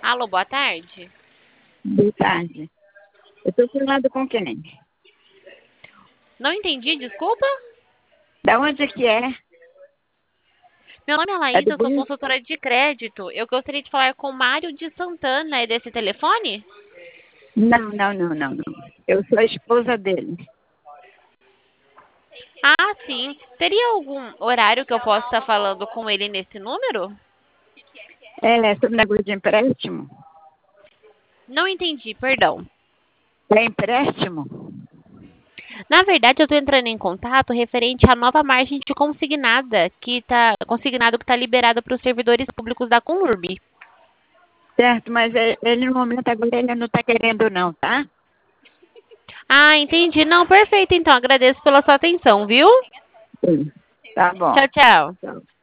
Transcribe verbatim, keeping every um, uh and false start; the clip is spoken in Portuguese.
Alô, boa tarde. Boa tarde. Eu estou falando com quem? Não entendi, desculpa. Da onde que é? Meu nome é É Laís, do eu sou Bui? consultora de crédito. Eu gostaria de falar com o Mário de Santana. É desse telefone? Não, não, não, não, não. Eu sou a esposa dele. Ah, sim. Teria algum horário que eu possa estar falando com ele nesse número? É sobre negócio de empréstimo? Não entendi, perdão. É empréstimo? Na verdade, eu estou entrando em contato referente à nova margem de consignada que está consignado que está liberada para os servidores públicos da Conurb. Certo, mas é- ele no momento agora ele não está querendo não, tá? Ah, entendi. Não, perfeito. Então, agradeço pela sua atenção, viu? Sim. Tá bom. Tchau, tchau. Tchau.